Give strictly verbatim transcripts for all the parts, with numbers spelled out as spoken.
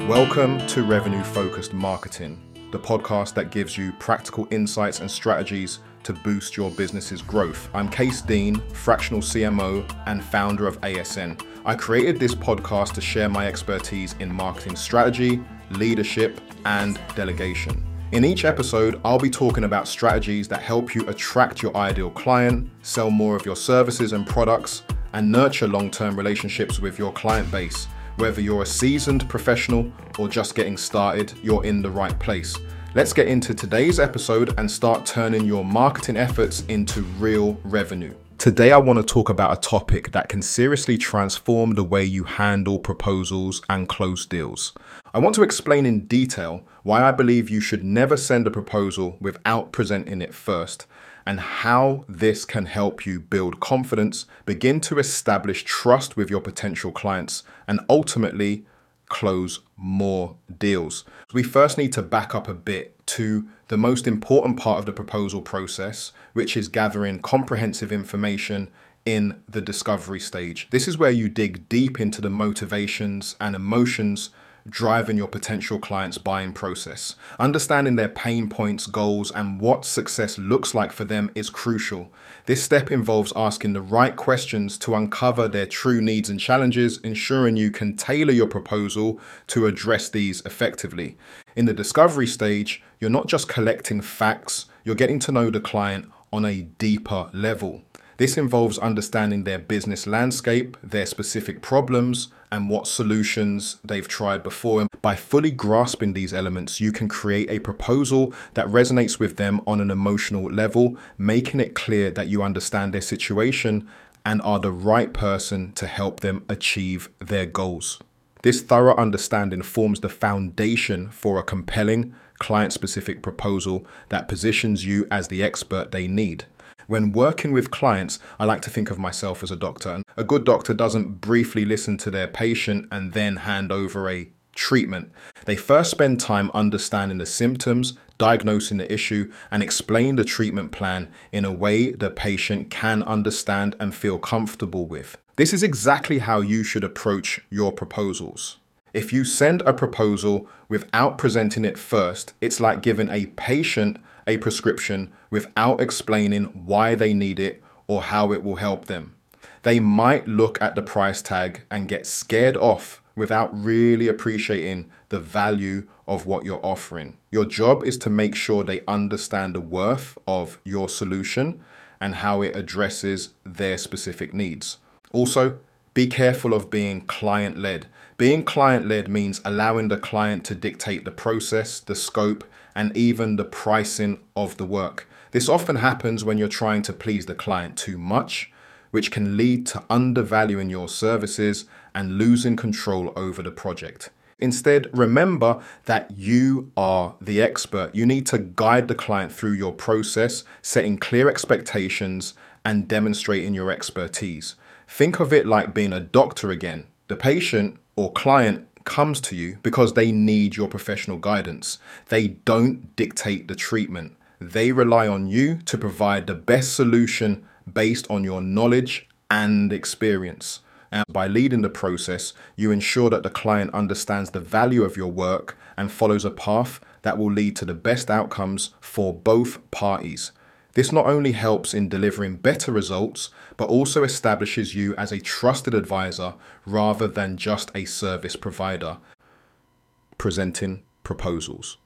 Welcome to Revenue Focused Marketing, the podcast that gives you practical insights and strategies to boost your business's growth. I'm Case Dean, fractional C M O and founder of A S N. I created this podcast to share my expertise in marketing strategy, leadership, and delegation. In each episode, I'll be talking about strategies that help you attract your ideal client, sell more of your services and products, and nurture long-term relationships with your client base. Whether you're a seasoned professional or just getting started, you're in the right place. Let's get into today's episode and start turning your marketing efforts into real revenue. Today, I want to talk about a topic that can seriously transform the way you handle proposals and close deals. I want to explain in detail why I believe you should never send a proposal without presenting it first, and how this can help you build confidence, begin to establish trust with your potential clients, and ultimately close more deals. We first need to back up a bit to the most important part of the proposal process, which is gathering comprehensive information in the discovery stage. This is where you dig deep into the motivations and emotions driving your potential clients' buying process. Understanding their pain points, goals, and what success looks like for them is crucial. This step involves asking the right questions to uncover their true needs and challenges, ensuring you can tailor your proposal to address these effectively. In the discovery stage, you're not just collecting facts, you're getting to know the client on a deeper level. This involves understanding their business landscape, their specific problems, and what solutions they've tried before. And by fully grasping these elements, you can create a proposal that resonates with them on an emotional level, making it clear that you understand their situation and are the right person to help them achieve their goals. This thorough understanding forms the foundation for a compelling, client-specific proposal that positions you as the expert they need. When working with clients, I like to think of myself as a doctor. A good doctor doesn't briefly listen to their patient and then hand over a treatment. They first spend time understanding the symptoms, diagnosing the issue, and explain the treatment plan in a way the patient can understand and feel comfortable with. This is exactly how you should approach your proposals. If you send a proposal without presenting it first, it's like giving a patient a prescription without explaining why they need it or how it will help them. They might look at the price tag and get scared off without really appreciating the value of what you're offering. Your job is to make sure they understand the worth of your solution and how it addresses their specific needs. Also, be careful of being client-led. Being client-led means allowing the client to dictate the process, the scope, and even the pricing of the work. This often happens when you're trying to please the client too much, which can lead to undervaluing your services and losing control over the project. Instead, remember that you are the expert. You need to guide the client through your process, setting clear expectations and demonstrating your expertise. Think of it like being a doctor again. The patient or client comes to you because they need your professional guidance. They don't dictate the treatment. They rely on you to provide the best solution based on your knowledge and experience. And by leading the process, you ensure that the client understands the value of your work and follows a path that will lead to the best outcomes for both parties. This not only helps in delivering better results, but also establishes you as a trusted advisor rather than just a service provider. Presenting proposals.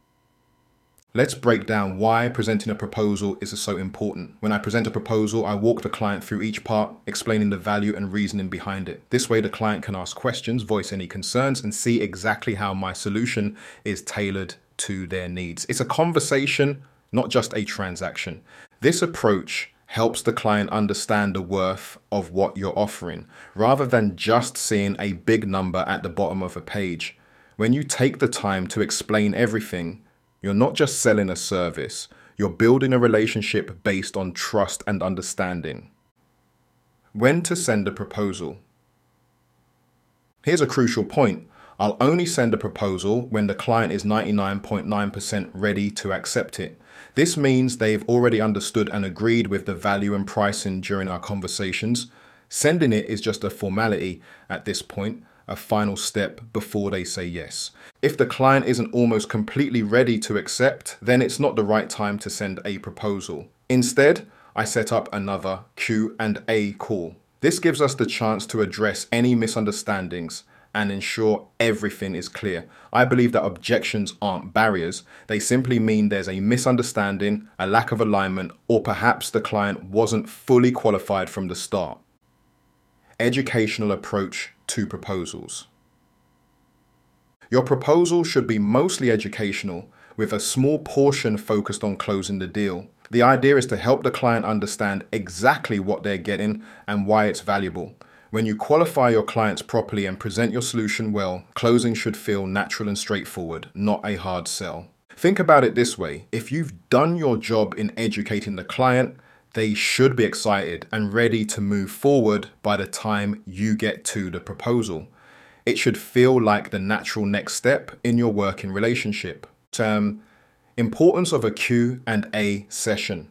Let's break down why presenting a proposal is so important. When I present a proposal, I walk the client through each part, explaining the value and reasoning behind it. This way, the client can ask questions, voice any concerns, and see exactly how my solution is tailored to their needs. It's a conversation, not just a transaction. This approach helps the client understand the worth of what you're offering, rather than just seeing a big number at the bottom of a page. When you take the time to explain everything, you're not just selling a service, you're building a relationship based on trust and understanding. When to send a proposal. Here's a crucial point. I'll only send a proposal when the client is ninety-nine point nine percent ready to accept it. This means they've already understood and agreed with the value and pricing during our conversations. Sending it is just a formality at this point. a final step before they say yes. If the client isn't almost completely ready to accept, then it's not the right time to send a proposal. Instead, I set up another Q and A call. This gives us the chance to address any misunderstandings and ensure everything is clear. I believe that objections aren't barriers. They simply mean there's a misunderstanding, a lack of alignment, or perhaps the client wasn't fully qualified from the start. Educational approach to proposals. Your proposal should be mostly educational, with a small portion focused on closing the deal. The idea is to help the client understand exactly what they're getting and why it's valuable. When you qualify your clients properly and present your solution well, closing should feel natural and straightforward, not a hard sell. Think about it this way: if you've done your job in educating the client, they should be excited and ready to move forward by the time you get to the proposal. It should feel like the natural next step in your working relationship. Term, importance of a Q and A session.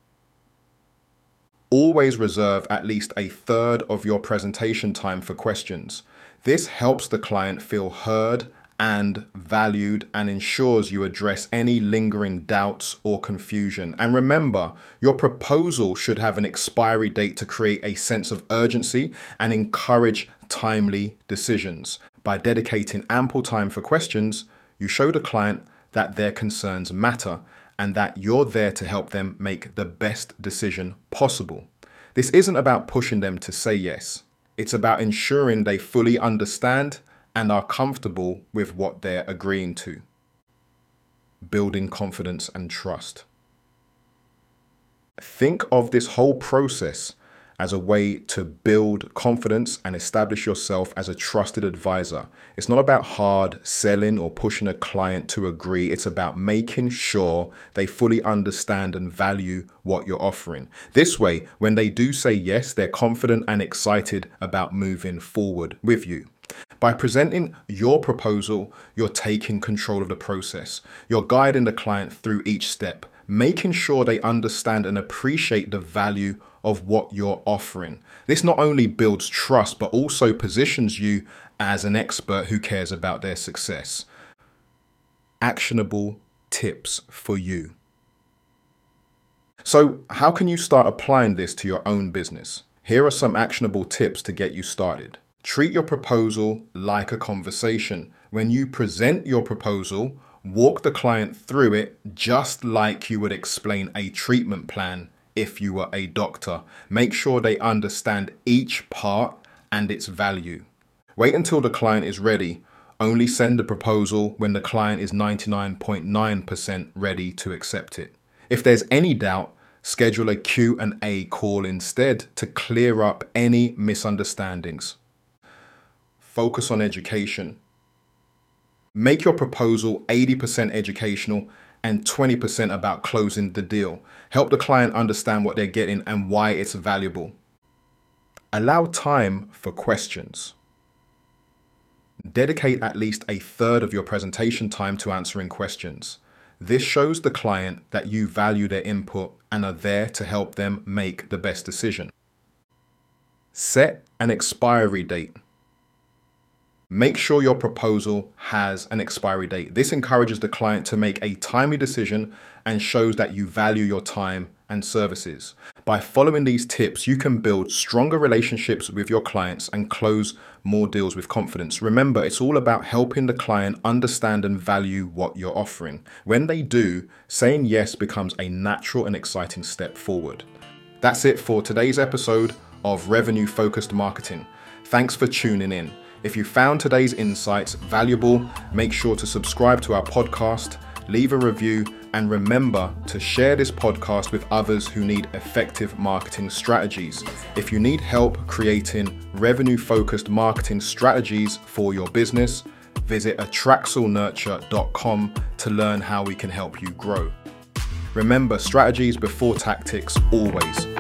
Always reserve at least a third of your presentation time for questions. This helps the client feel heard and valued and ensures you address any lingering doubts or confusion. And remember, your proposal should have an expiry date to create a sense of urgency and encourage timely decisions. By dedicating ample time for questions, you show the client that their concerns matter and that you're there to help them make the best decision possible. This isn't about pushing them to say yes. It's about ensuring they fully understand and are comfortable with what they're agreeing to. Building confidence and trust. Think of this whole process as a way to build confidence and establish yourself as a trusted advisor. It's not about hard selling or pushing a client to agree. It's about making sure they fully understand and value what you're offering. This way, when they do say yes, they're confident and excited about moving forward with you. By presenting your proposal, you're taking control of the process. You're guiding the client through each step, making sure they understand and appreciate the value of what you're offering. This not only builds trust, but also positions you as an expert who cares about their success. Actionable tips for you. So, how can you start applying this to your own business? Here are some actionable tips to get you started. Treat your proposal like a conversation. When you present your proposal, walk the client through it just like you would explain a treatment plan if you were a doctor. Make sure they understand each part and its value. Wait until the client is ready. Only send the proposal when the client is ninety-nine point nine percent ready to accept it. If there's any doubt, schedule a Q and A call instead to clear up any misunderstandings. Focus on education. Make your proposal eighty percent educational and twenty percent about closing the deal. Help the client understand what they're getting and why it's valuable. Allow time for questions. Dedicate at least a third of your presentation time to answering questions. This shows the client that you value their input and are there to help them make the best decision. Set an expiry date. Make sure your proposal has an expiry date. This encourages the client to make a timely decision and shows that you value your time and services. By following these tips, you can build stronger relationships with your clients and close more deals with confidence. Remember, it's all about helping the client understand and value what you're offering. When they do, saying yes becomes a natural and exciting step forward. That's it for today's episode of Revenue Focused Marketing. Thanks for tuning in. If you found today's insights valuable, make sure to subscribe to our podcast, leave a review, and remember to share this podcast with others who need effective marketing strategies. If you need help creating revenue-focused marketing strategies for your business, visit atraxel nurture dot com to learn how we can help you grow. Remember, strategies before tactics always.